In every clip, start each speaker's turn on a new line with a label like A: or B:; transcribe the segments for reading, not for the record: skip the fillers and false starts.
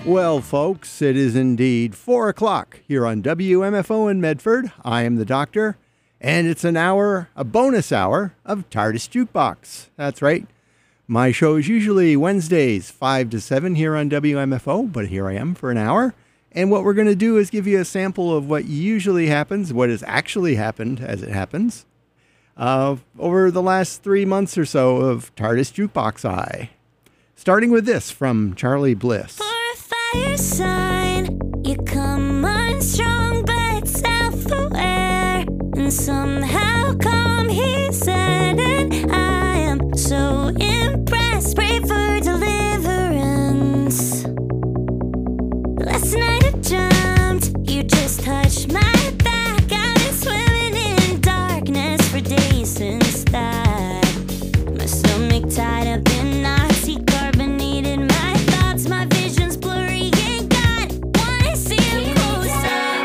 A: Well, folks, it is indeed 4 o'clock here on WMFO in Medford. I am the doctor, and it's a bonus hour of TARDIS Jukebox. That's right. My show is usually Wednesdays, 5 to 7 here on WMFO, but here I am for an hour. And what we're going to do is give you a sample of what usually happens, what has actually happened as it happens, over the last 3 months or so of TARDIS Jukebox Eye. Starting with this from Charlie Bliss.
B: Fire sign, you come on strong but self-aware, and somehow calm, he said, and I am so impressed. Pray for deliverance. Last night I jumped, you just touched my back. I've been swimming in darkness for days since that. My stomach tied up in knots, he carbonated my thoughts, my vision's blurry and God, wanna see him closer.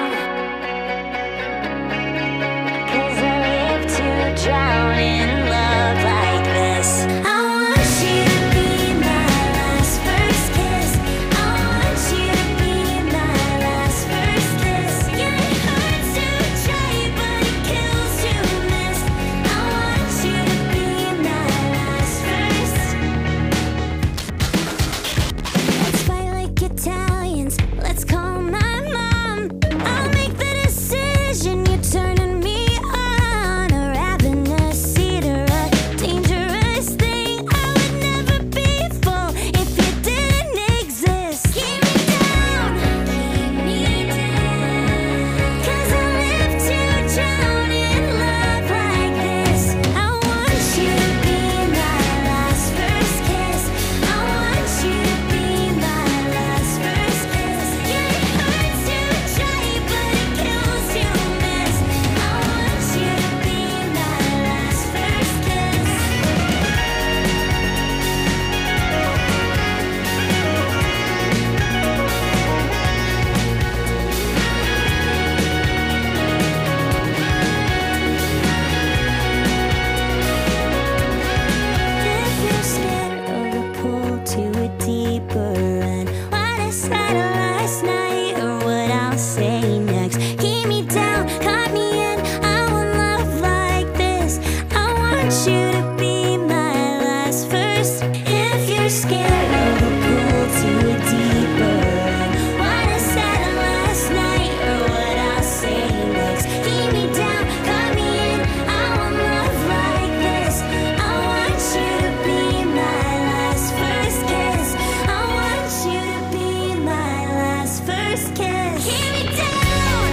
B: 'Cause I live to drown in love like this. I want you to be my last first kiss. I want you to be my last first kiss. Yeah, it hurts to try, but it kills to miss. I want you to be my last first. Let's fight like Italians. Let's call my mom. I'll make the decision. You're turning me on. A ravenous cedar, a dangerous thing. I would never be full if you didn't exist. Keep me down, keep me down. 'Cause I live to drown in love like this. I want you to be my last first kiss. I want you to be my last first kiss. Yeah, it hurts to try, but it kills to miss. I want you to be my last first kiss. If you're scared of the pull to a deeper end, what I said last night or what I'll say next. Keep me down, cut me in. I want love like this. I want you to be my last first. If you're scared of the pull to a deeper end, what I said last night or what I'll say next. Keep me down, cut me in. I want love like this. I want you to be my last first kiss. I want you to be my last first kiss. Keep me down,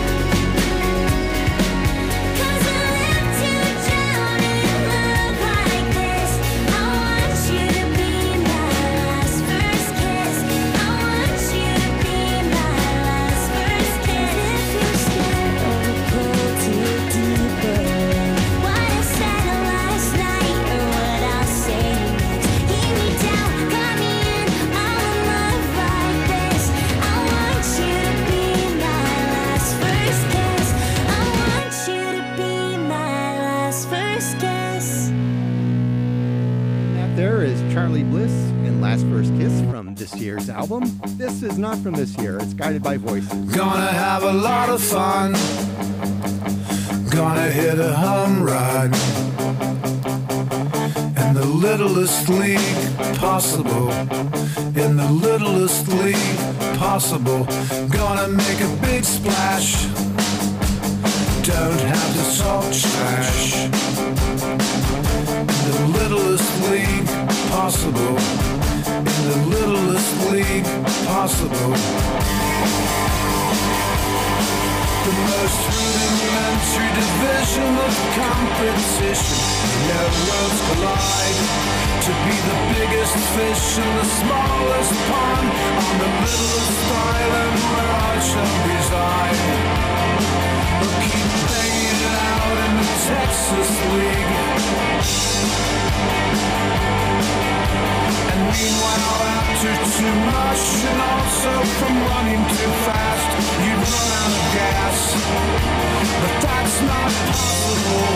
B: 'cause I live to drown in love like this. I want you to be my last first kiss. I want you to be my last first kiss. If you're scared of the pull to a deeper end, what I said last night or what I'll say next. Keep me down, cut me in. I want love like this. I want you to be my last first kiss. I want you to be my last first kiss.
A: That there is Charlie Bliss in Last First Kiss from this year's album. This is not from this year. It's Guided by Voices.
C: Gonna have a lot of fun. Gonna hit a hum ride. In the littlest league possible. In the littlest league possible. Gonna make a big splash. Don't have to talk trash. In the littlest league possible. In the littlest league possible. The most rudimentary division of competition. No worlds collide. To be the biggest fish in the smallest pond. On the littlest island where I shall reside. We'll keep banging it out in the Texas League. And meanwhile, after too much and also from running too fast, you'd run out of gas. But that's not possible.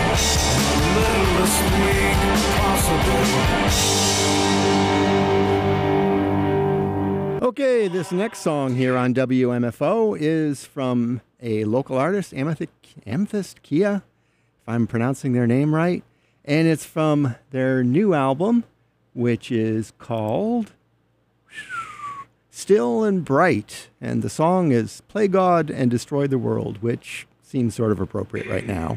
C: The littlest league possible.
A: Okay, this next song here on WMFO is from a local artist, Amethyst Kia, if I'm pronouncing their name right. And it's from their new album, which is called Still and Bright. And the song is Play God and Destroy the World, which seems sort of appropriate right now.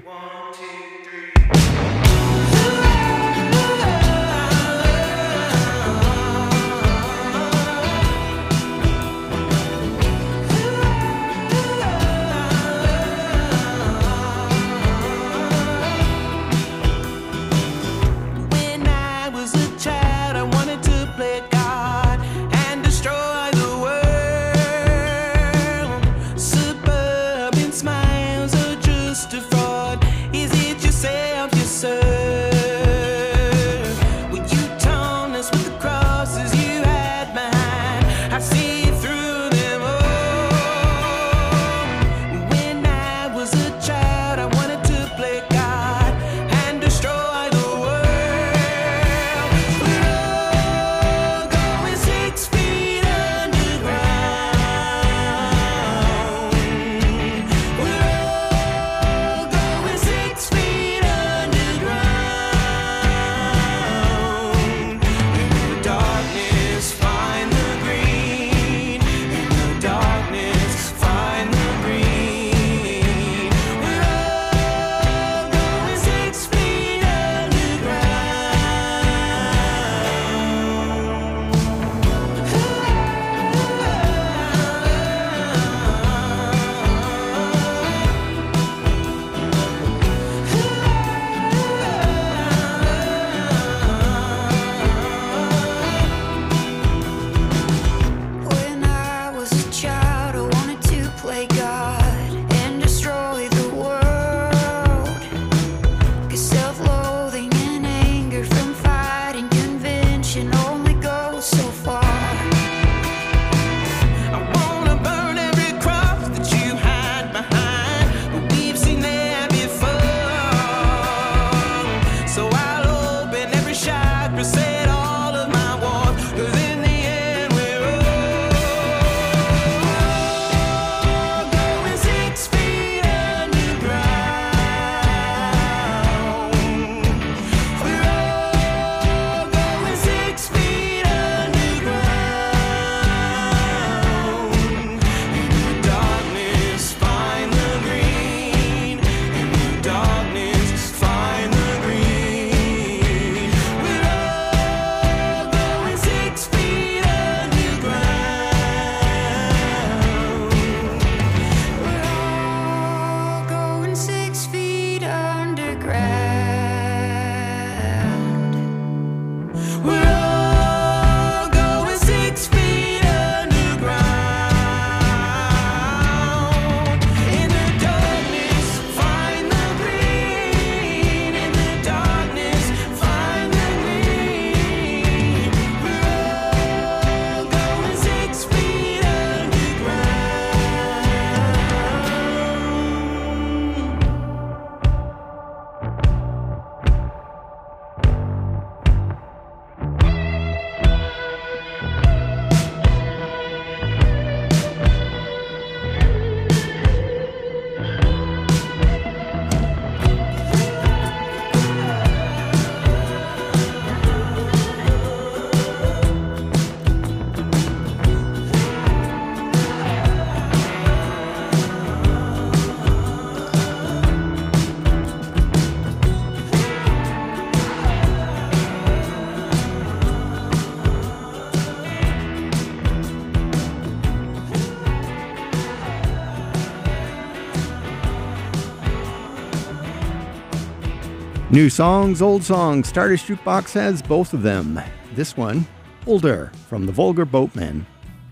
A: New songs, old songs. Stardust Jukebox has both of them. This one, Older, from the Vulgar Boatmen.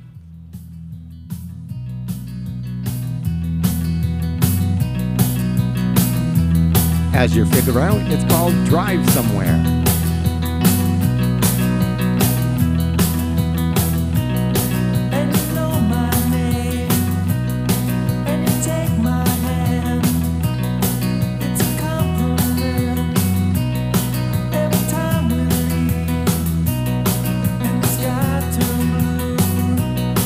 A: As you figure out, it's called Drive Somewhere.
D: Every time we leave and the sky turns blue.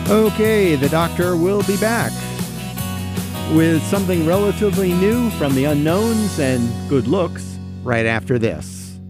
A: Okay, the doctor will be back with something relatively new from the Unknowns and good looks right after this.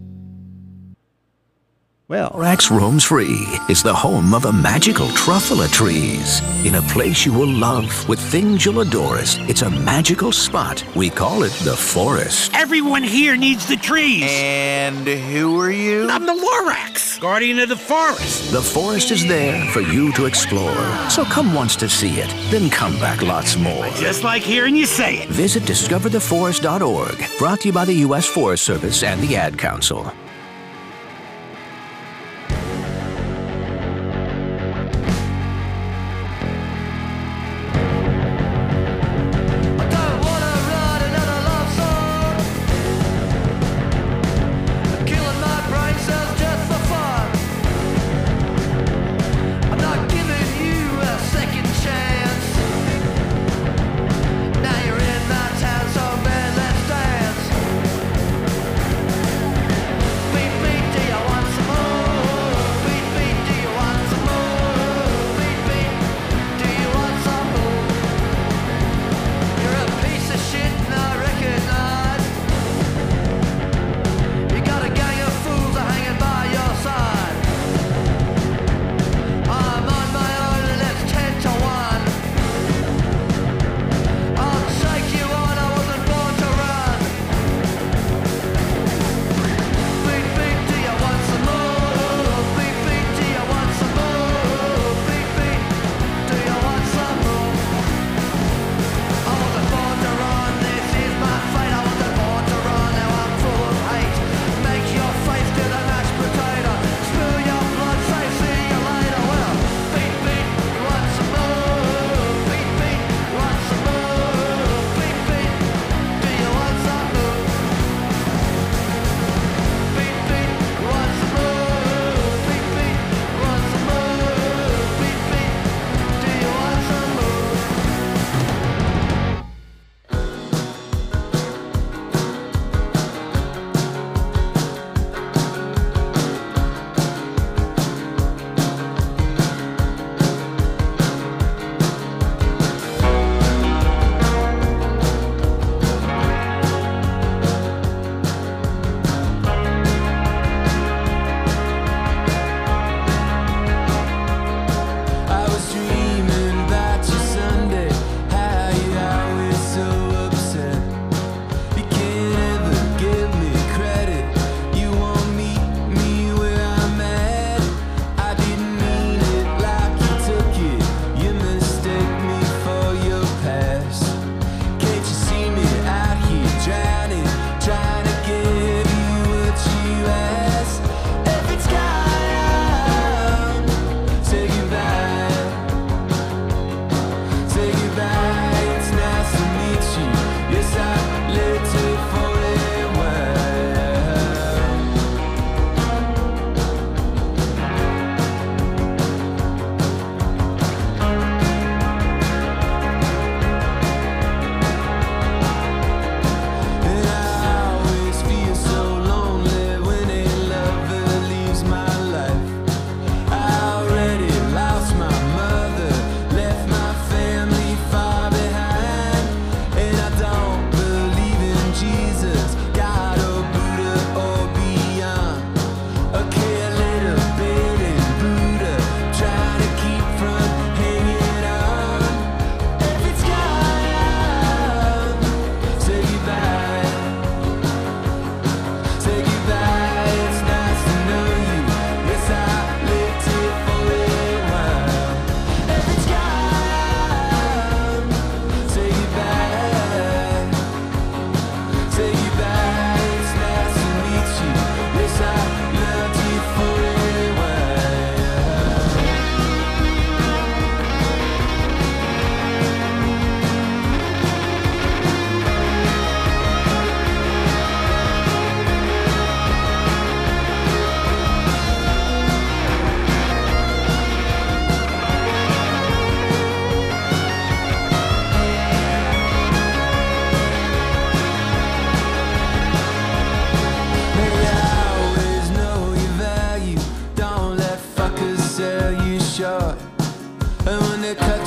A: Well,
D: Borax roams free is the home of a magical truffle of trees. In a place you will love with things you'll adore. It's a magical spot. We call it the forest.
E: Everyone here needs the trees.
F: And who are you?
E: I'm the Lorax, guardian of the forest.
D: The forest is there for you to explore. So come once to see it, then come back lots more.
E: Just like hearing you say it.
D: Visit discovertheforest.org. Brought to you by the U.S. Forest Service and the Ad Council.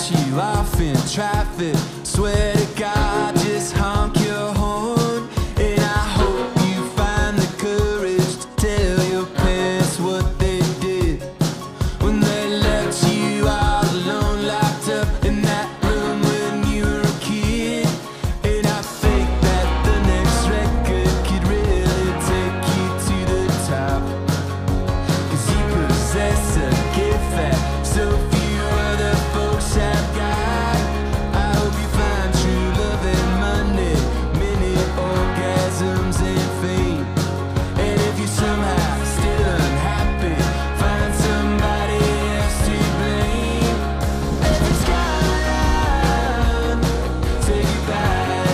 C: let you off in traffic. Swear to God, just honk your horn. And I hope you find the courage to tell your parents what they did when they left you all alone, locked up in that room when you were a kid. And I think that the next record could really take you to the top, 'cause you possess a gift that so few other folks have got. I hope you find true love and money, many orgasms and fame. And if you somehow still unhappy, find somebody else to blame. If it's gone, take it back.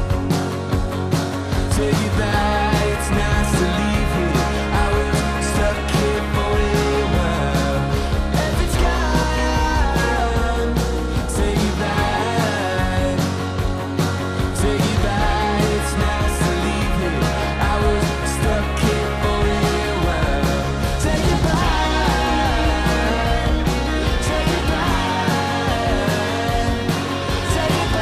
C: Take it back, it's nice to leave here. I was stuck here for a while. If it's gone, take it back. Take it back, it's nice to leave here. I was stuck here for a while. Take it back. Take it back. Take it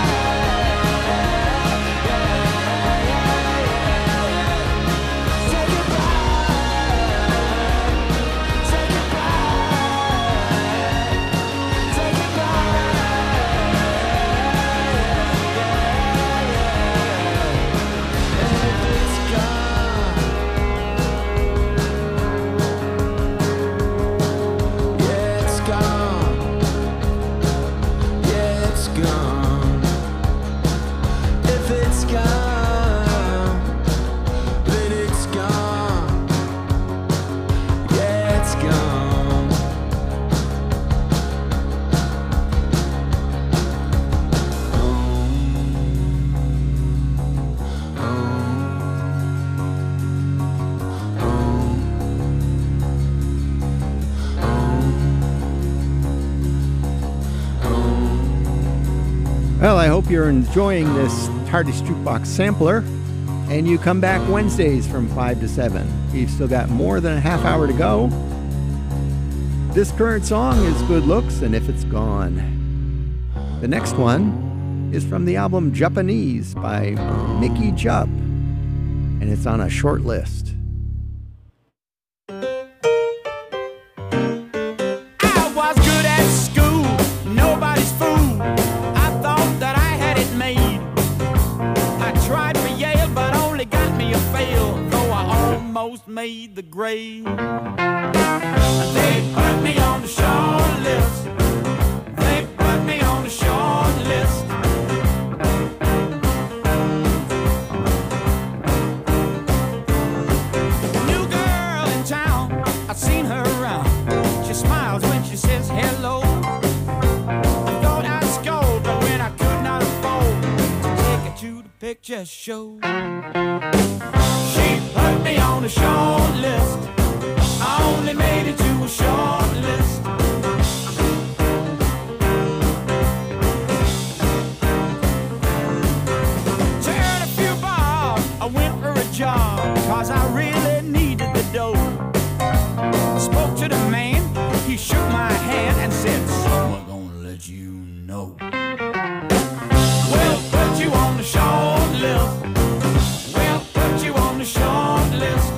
C: If it's gone, then it's gone. Yeah, it's gone.
A: Well, I hope you're enjoying this TARDIS Jukebox sampler, and you come back Wednesdays from 5 to 7. We've still got more than a half hour to go. This current song is Good Looks, and If It's Gone. The next one is from the album Japanese by Mickey Jupp, and it's on a short list.
E: I was good at school, nobody's fool. I thought that I had it made. I tried for Yale, but only got me a fail, though I almost made the grade. They put me on the short list. They put me on the short list. New girl in town, I've seen her around. She smiles when she says hello. I thought I'd scold, but when I could not afford to take her to the picture show, she put me on the short list. I only made it to a short list. Turned a few bars, I went for a job, 'cause I really needed the dough. I spoke to the man, he shook my hand and said, "Someone gonna let you know. We'll put you on the short list. We'll put you on the short list."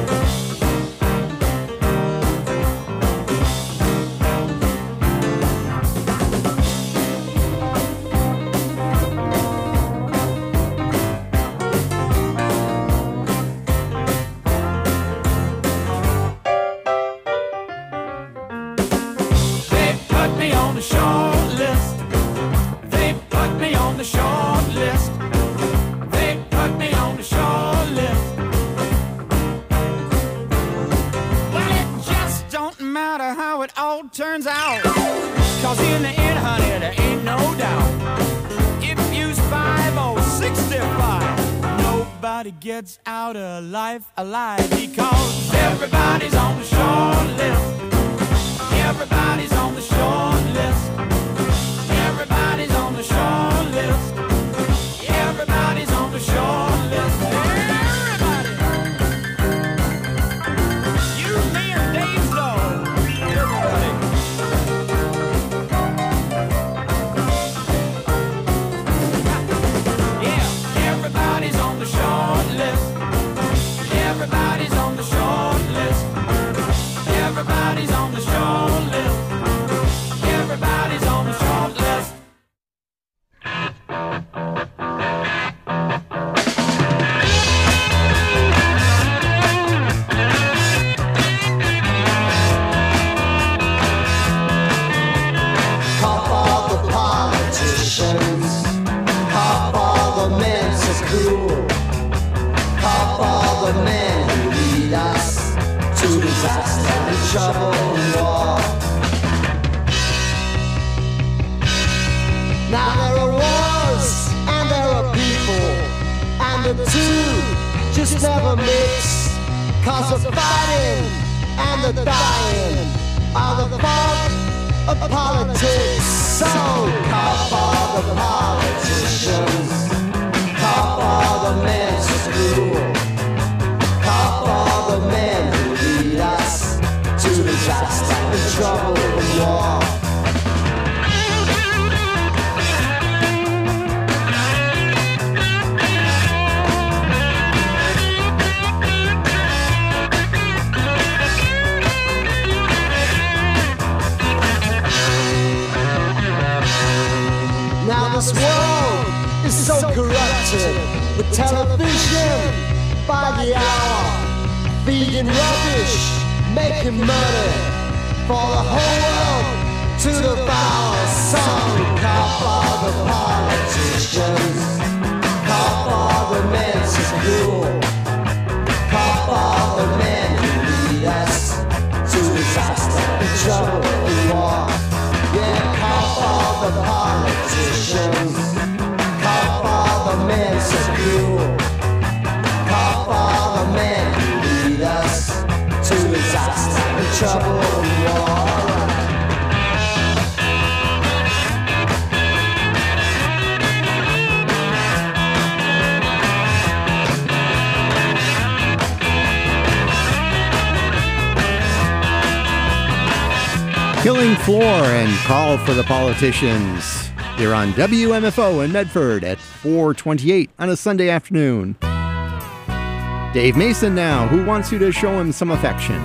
E: They put me on the short list. They put me on the short list. They put me on the short list. Well, it just don't matter how it all turns out, 'cause in the end, honey, there ain't no doubt. If you's 5 or 65, nobody gets out of life alive, because everybody's on the short list. Everybody's on the short list. Everybody's on the short list. Everybody's on the short list. Everybody. You, me, and Dave Lowe. Everybody.
C: disaster and trouble and war. Now there are wars and there are people, and the two just never mix. Cause the fighting and the dying are the fault of politics. So call for the politicians, call for the men to rule, call for the men who lead us to disaster and trouble and war. This world is so corrupted with television by the hour, feeding rubbish, making money for the whole world to devour. Some call for the politicians, call for the men to rule, call for the men who lead us to disaster and trouble and war. Yeah, call for the politicians, call for the men to rule, call for the men who lead us to disaster and trouble and war.
A: Killing Floor and Call for the Politicians. You're on WMFO in Medford at 4:28 on a Sunday afternoon. Dave Mason now, who wants you to show him some affection.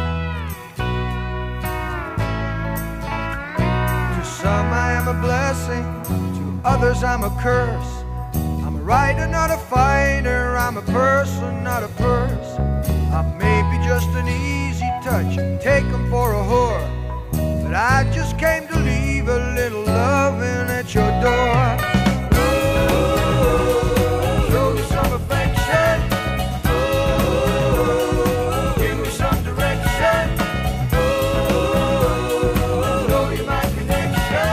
G: To some I am a blessing, to others I'm a curse. I'm a writer, not a fighter. I'm a person, not a purse. I may be just an easy touch, take 'em for a whore. But I just came to leave a little loving at your door. Show me some affection. Give me some direction. Know you my connection.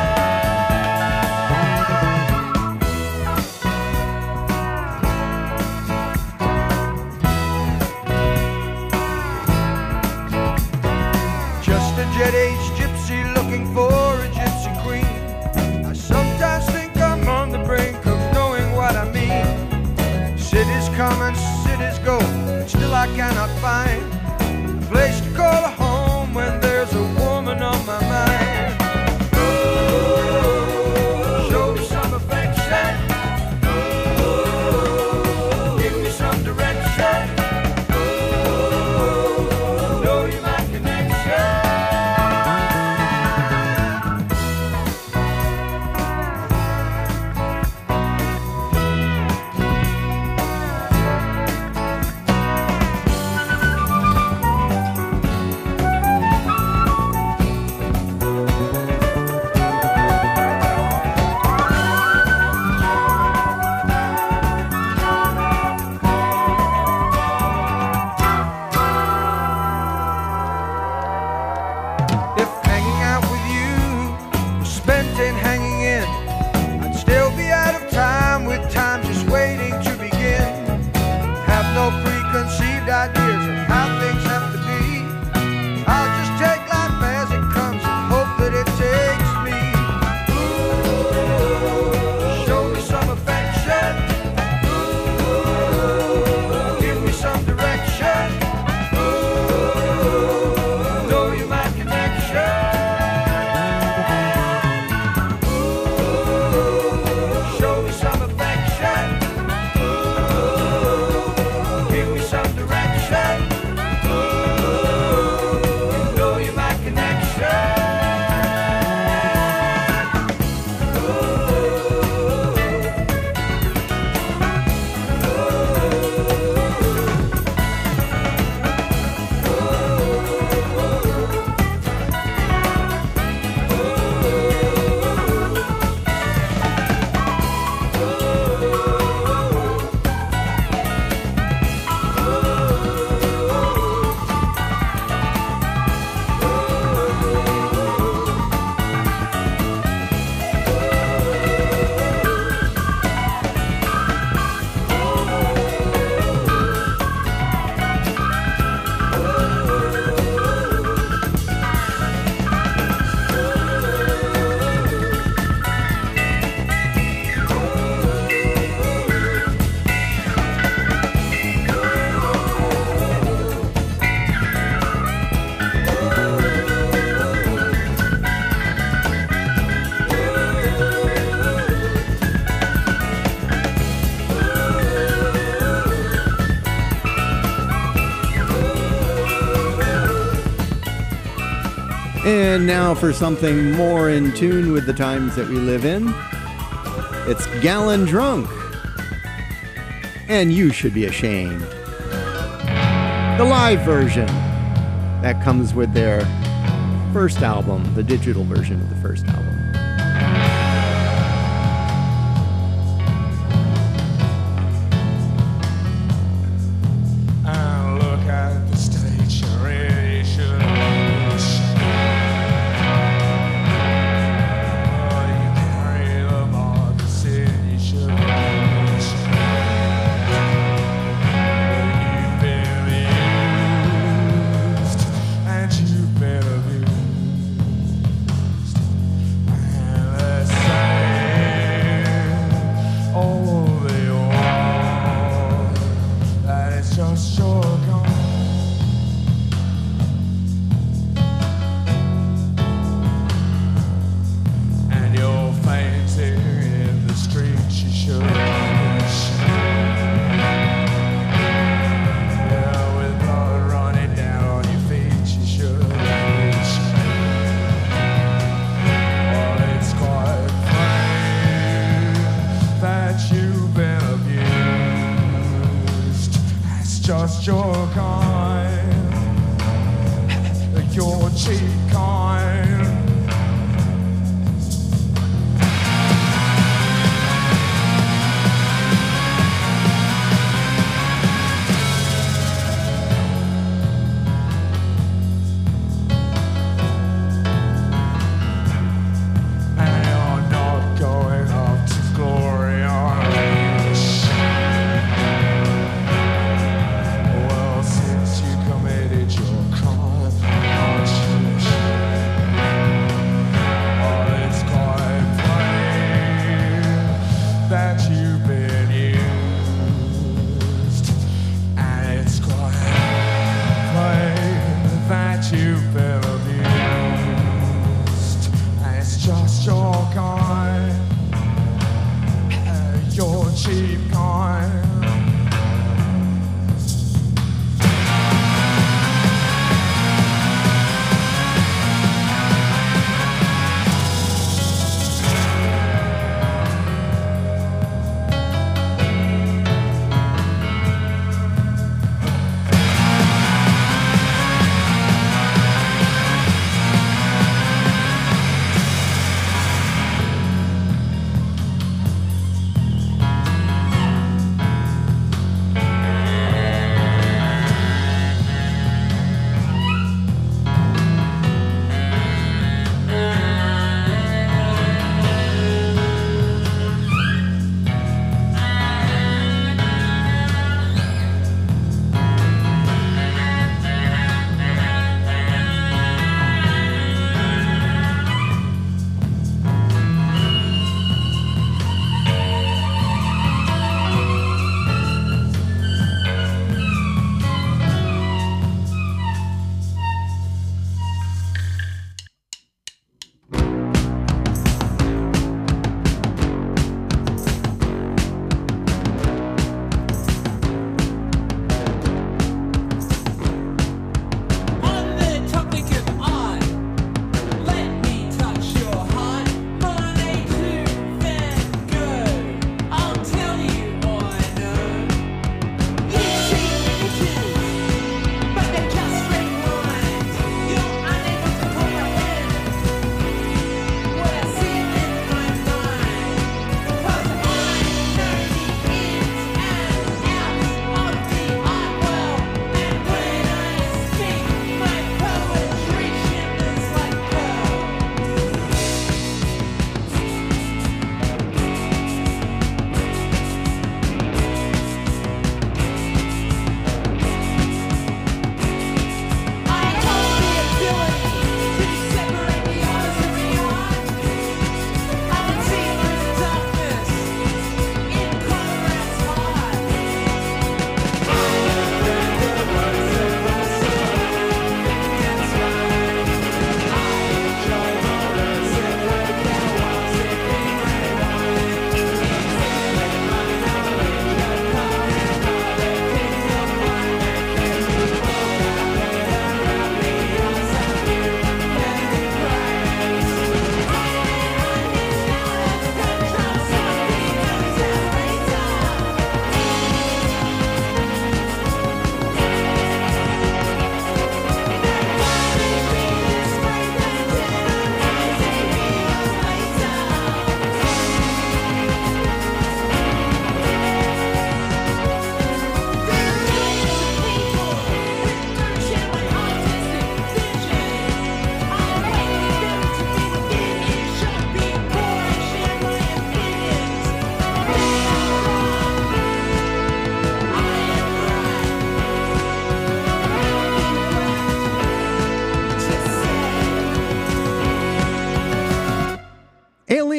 G: Just a jet-age gypsy looking for a gypsy queen. I sometimes think I'm on the brink of knowing what I mean. Cities come and cities go, and still I cannot find a place to call a home when there's a woman on my mind. Show me some affection. Give me some direction. Know you my connection.
A: And now for something more in tune with the times that we live in. It's Gallon Drunk. And You Should Be Ashamed. The live version that comes with their first album, the digital version of the first album.
H: Just your kind, your cheap kind. And you're not going up to glory or leash. Well, since you committed your crime, oh, it's quite plain that you've been used, and it's quite plain that you've been abused, and it's just your kind, your cheap kind.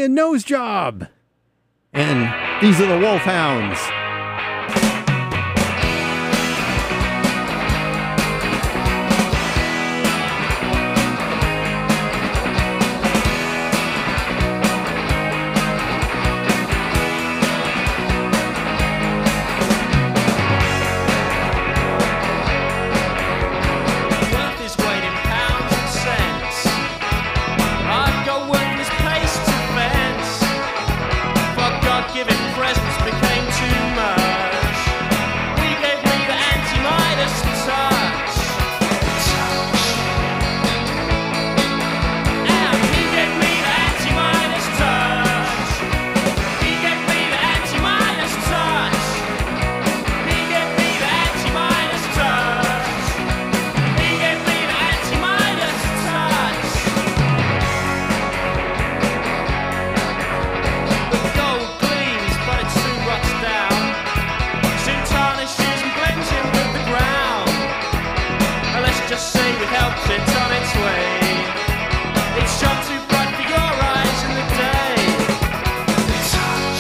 A: a nose job. And these are the Wolfhounds.
I: Worth is weighed in pounds and cents. I've got worthless pace to fence. For God-given presents became too much. He gave me the anti-Midas touch. Yeah, he gave me the anti-Midas touch. He gave me the anti-Midas touch. He gave me the anti-Midas touch. He gave me the anti-Midas touch. The gold gleams, but it soon rots down. Soon tarnishes and blends in with the ground. And let's just say we helped it on its way. It shone too bright for your eyes in the day. Touch.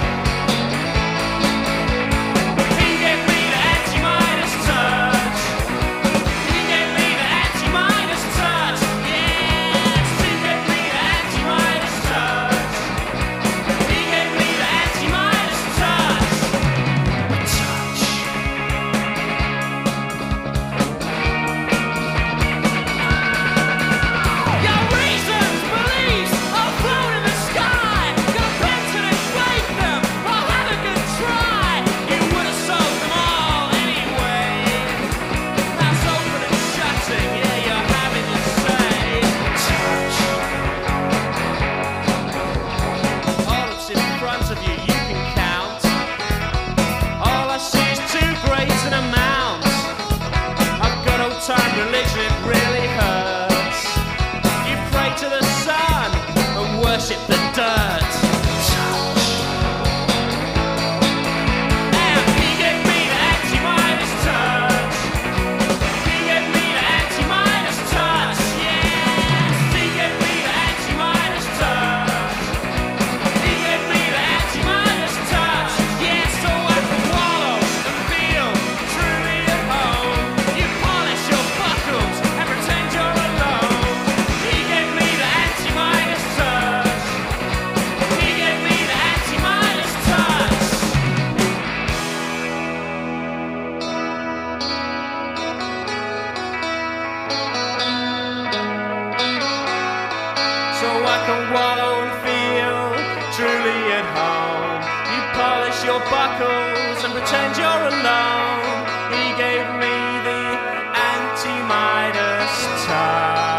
I: He gave me the anti-Midas touch. He gave me the anti-Midas touch. Yes, he gave me the anti-Midas touch. He gave me the anti-Midas touch. Touch. Your reasons, beliefs, all float in the sky. Got bent to inflate them. I'll have a good try. You would have sold them all anyway. That's open and shutting. Yeah, you're having your say. Touch. All that's in front of you, you can count. All I see is too great an amount. I've got old-time religion, it really hurts. You pray to the sun and worship the dirt. Touch. Now, he gave me the anti-Midas touch. He gave me the anti-Midas touch. Yes, he gave me the anti-Midas touch. He gave me the anti-Midas touch. Yes, so I can wallow and feel truly at home. You polish your buckles and pretend you're alone. He gave me the anti-Midas touch. He gave me the anti-Midas touch. So I can wallow and feel truly at home. You polish your buckles and pretend you're alone. He gave me the anti-Midas touch.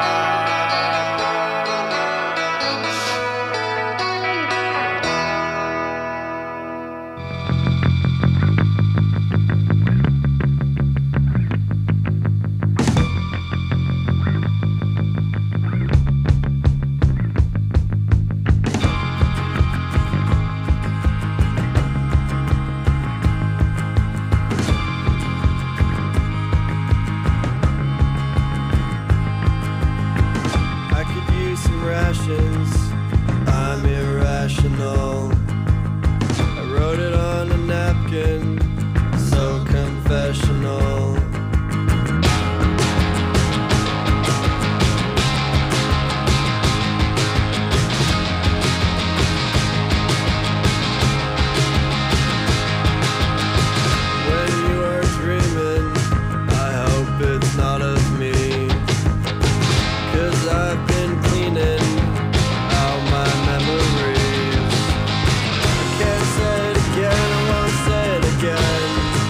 C: I could use some rations. I'm irrational. I wrote it on a napkin, so confessional. When you are dreaming, I hope it's not of me. 'Cause I've been cleaning out my memories. I can't say it again, I won't say it again.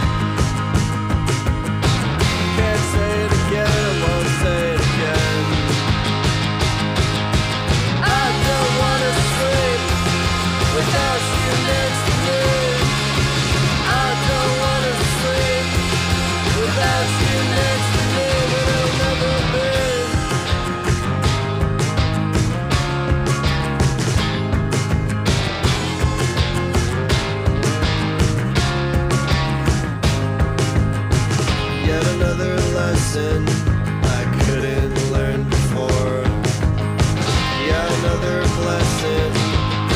C: Can't say it again, I won't say it again. I don't wanna sleep without you next to me. I don't wanna sleep without you next to me, but it'll never be. Yet another lesson I couldn't learn before. Yeah, another blessing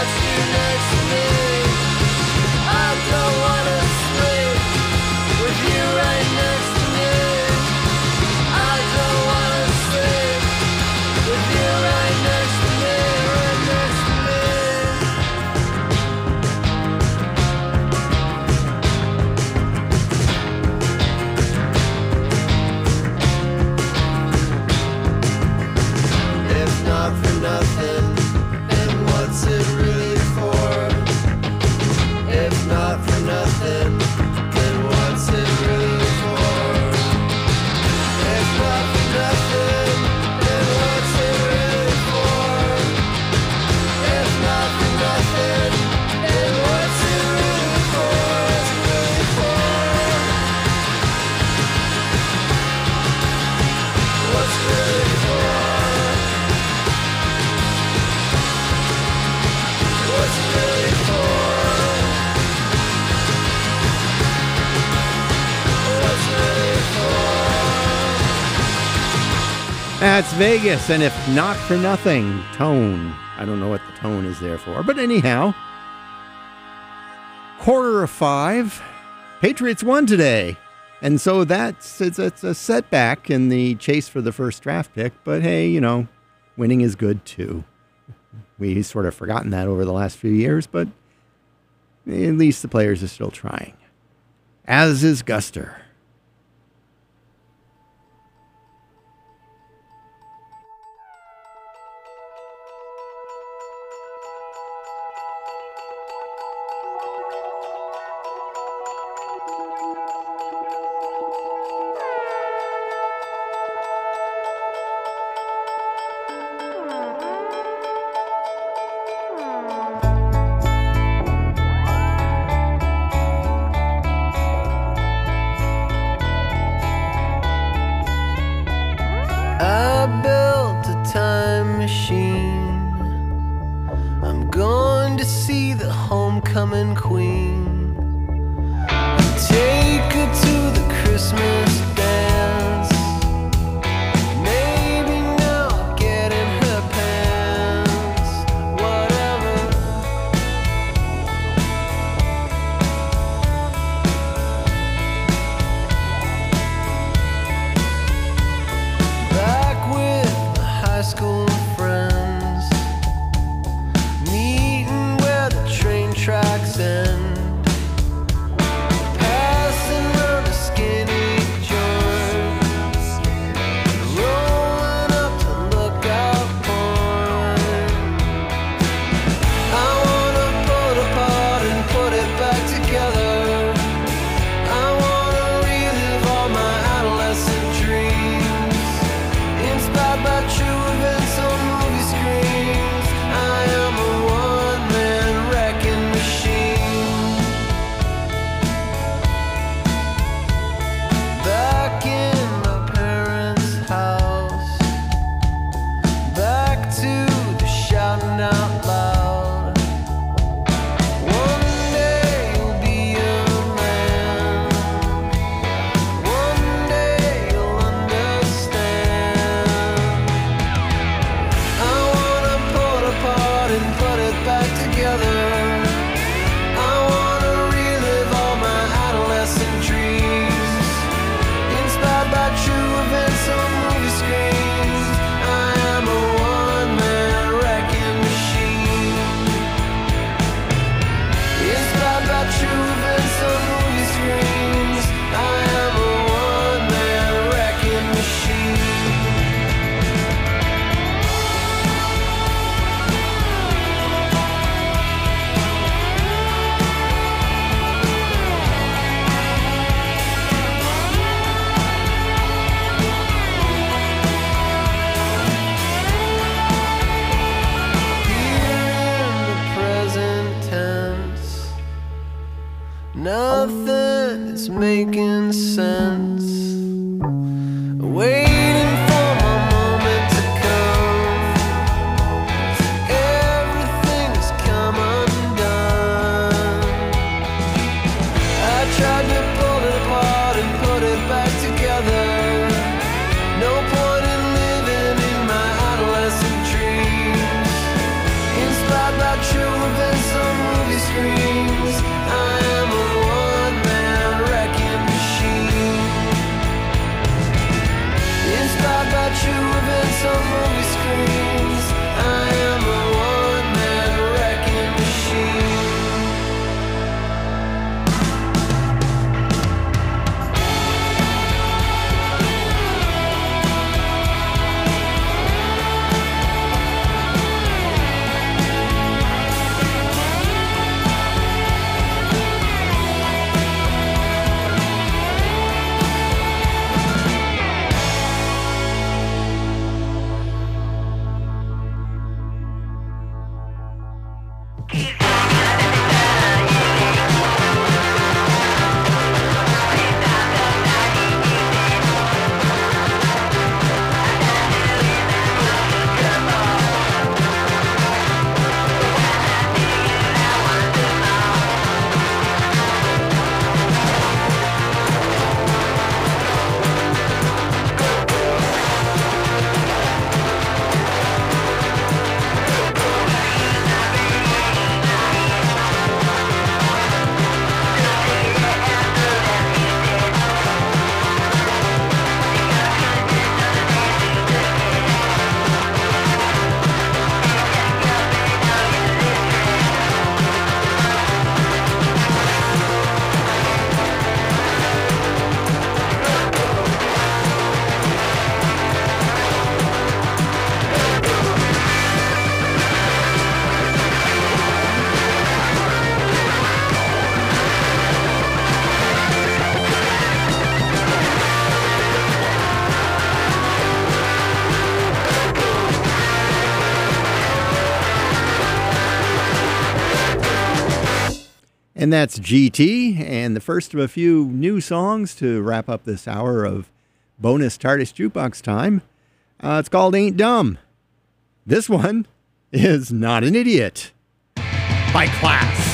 C: want you next to me. I don't wanna sleep with you right next to me. I don't wanna sleep with you right next to me, right next to me. If not for nothing, then what's it really for? If not for nothing, then what's it really for? If not for nothing, then what's it really for? If not for nothing, then what's it really for? What's it really for? What's it really for? What's it really for?
A: That's Vegas, and if not for nothing, Tone. I don't know what the tone is there for, but anyhow, 4:45. Patriots won today, and so it's a setback in the chase for the first draft pick. But hey, you know, winning is good too. We've sort of forgotten that over the last few years, but at least the players are still trying. As is Guster.
C: I built a time machine. I'm going to see the homecoming queen. Take her to the Christmas dance. Maybe now get in her pants. Whatever. Back with my high school friends, meeting where the train tracks end. Passing round a skinny joint, rolling up to Lookout Point. I wanna pull apart and put it back together. I wanna relive all my adolescent dreams, inspired by true events on movie screens. I am a one-man wrecking machine.
A: And that's GT, and the first of a few new songs to wrap up this hour of bonus TARDIS Jukebox time. It's called Ain't Dumb. This one is Not an Idiot by Class.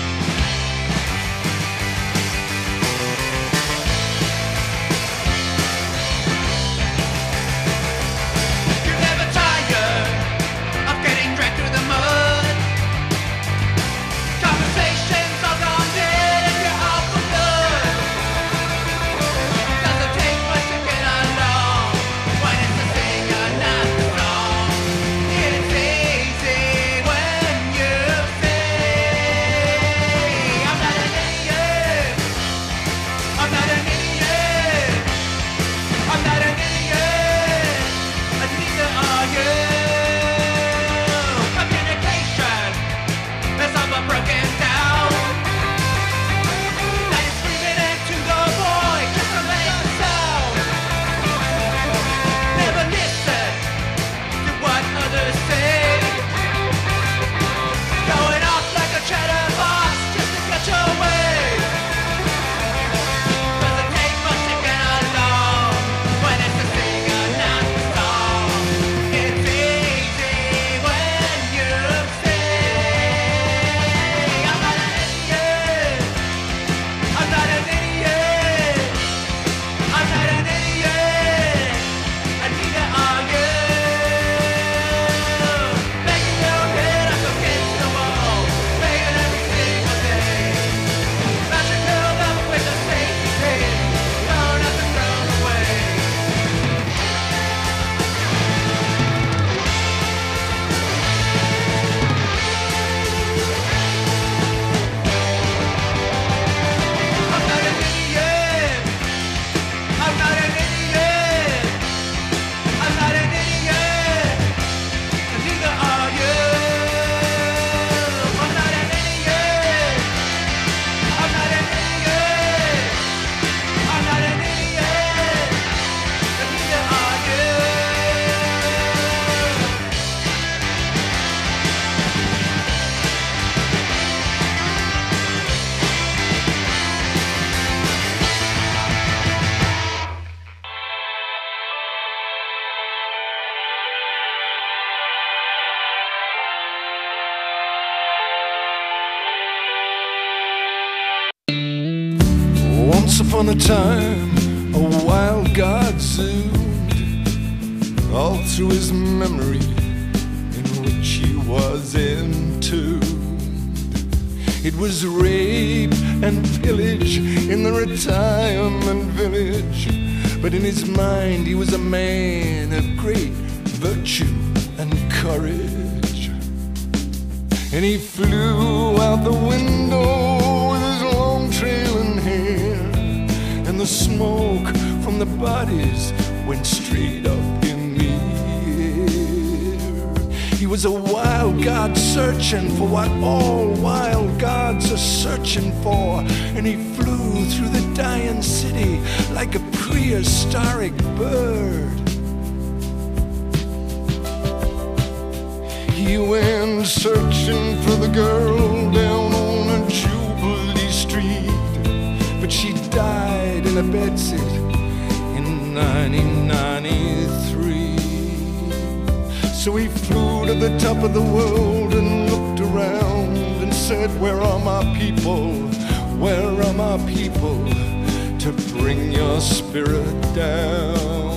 C: Once upon a time, a wild god zoomed all through his memory, in which he was entombed. It was rape and pillage in the retirement village, but in his mind he was a man of great virtue and courage. And he flew out the window with his long trailing hair, and the smoke from the bodies went straight up in the air. He was a wild god searching for what all wild gods are searching for, and he flew through the dying city like a prehistoric bird. He went searching for the girl down on a Jubilee Street, but she died in a bedsit in 1993. So he flew to the top of the world and looked around and said, "Where are my people? Where are my people to bring your spirit down?"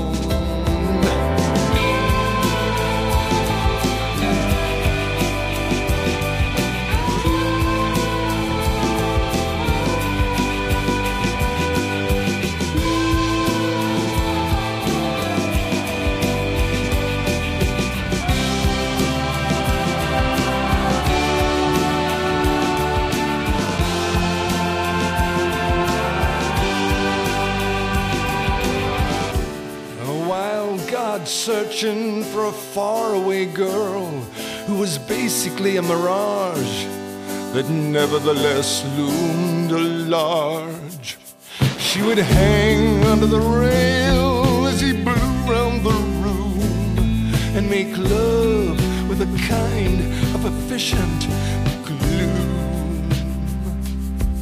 C: Searching for a faraway girl who was basically a mirage that nevertheless loomed large. She would hang under the rail as he blew round the room and make love with a kind of efficient gloom.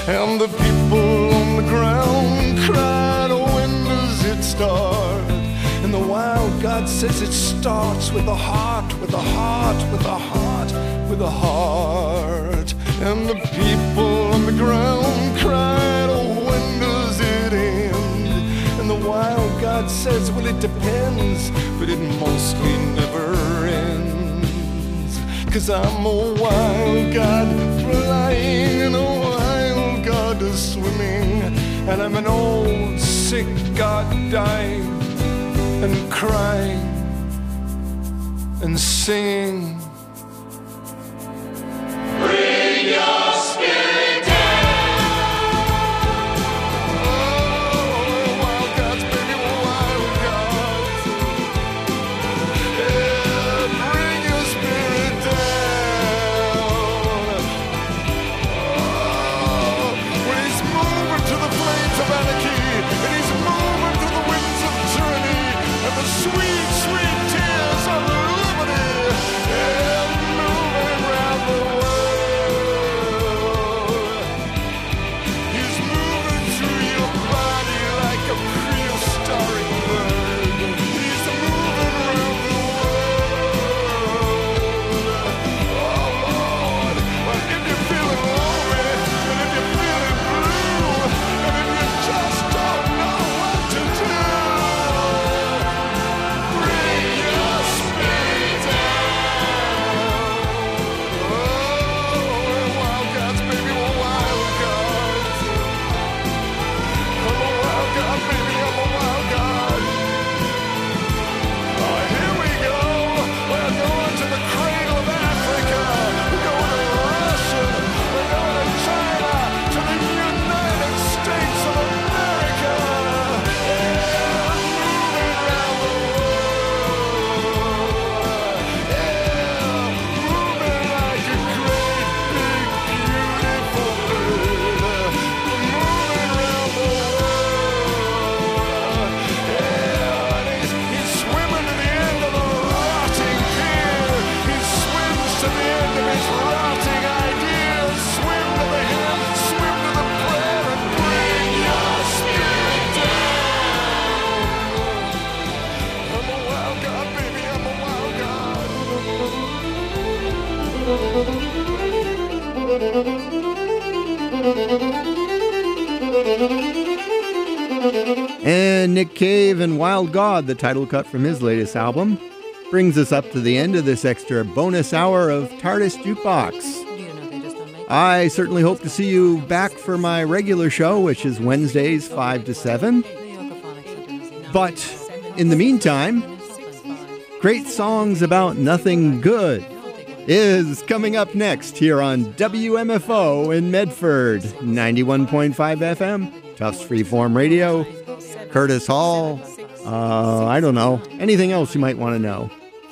H: And the people on the ground cried, oh, when does it start? And the wild God says it starts with a heart, with a heart, with a heart, with a heart. And the people on the ground cried, oh, when does it end? And the wild God says, well, it depends, but it mostly never ends. 'Cause I'm a wild God flying and a wild God swimming, and I'm an old sick God dying and crying and singing. Bring your spirit down. Oh, wild gods, baby, wild gods. Yeah, bring your spirit down. Oh, when he's moving to the flames of anarchy, and he's moving to the winds of tyranny, and the sweet, sweet tears of liberty, and moving around the world. He's moving through your body like a prehistoric bird. He's moving around the world. Oh Lord, well, if you're feeling lonely, and if you're feeling blue, and if you just don't know what to do, bring your spirit down. Oh, we're wild gods, baby, we're wild gods. I'm a wild god, baby, I'm a wild god. Oh, here we go. We're going to the cradle of Africa. We're going to Russia. We're going to China, to the United States of America. Yeah, moving around the world. Yeah, moving like a great, big, beautiful bird. Moving around the world. Yeah, and he's swimming to the end of the rotting pier. He swims to the end of his rotting ideas. Swim to the hymn, swim to the prayer, and bring your spirit down. I'm a wild god, baby, I'm a wild
A: And Nick Cave and Wild God, the title cut from his latest album, brings us up to the end of this extra bonus hour of TARDIS Jukebox. I certainly hope to see you back for my regular show, which is Wednesdays 5 to 7. But in the meantime, Great Songs About Nothing Good is coming up next here on WMFO in Medford, 91.5 FM, Tufts Freeform Radio, Curtis Hall, I don't know, anything else you might want to know.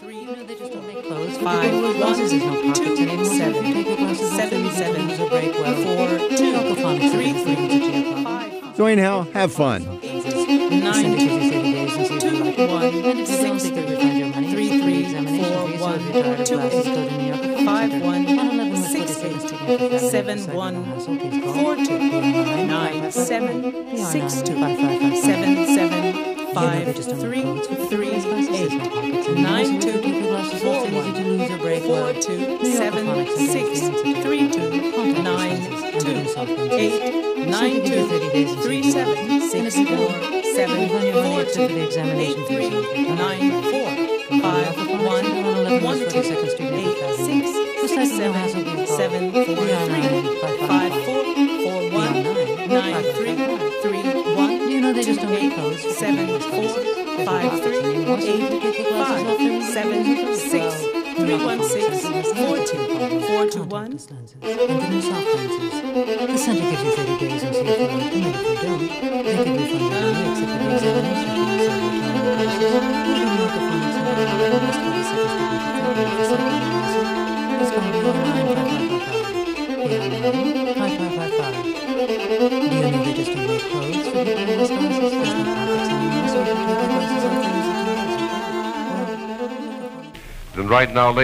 J: 5 1 2 7 7 7 4 2 3
A: So anyhow, have fun.
J: 9 2 1 6 3 3 4 1 2 5 1 6 7 1 4 2 9 7 6 2 7 7 5 3 3 8 9 2 4 1 4 2 7 6 3 2 9 2 8 9 2 3 7 6 4 7 4 2 8 3 9 4 5 1 1 2 8 6 7 7 4 3 5 4 4 1 9 3 3 1
K: they just don't make clothes.
J: 7 4 5 3 8 5 7 6 3 1 6 4 2 4 2 1
K: And the new soft lenses. The center gives you 30 days and see if you like them, and if you don't, they can refund your money except for the examination fees and return prices. You don't know the phonics and the must call the second student for just like the answer. It's going to be online 5555. Do you know they just don't make clothes for the eyeglass glasses? There's no pockets anymore, so if you take your glasses off, there is a
L: And right now, ladies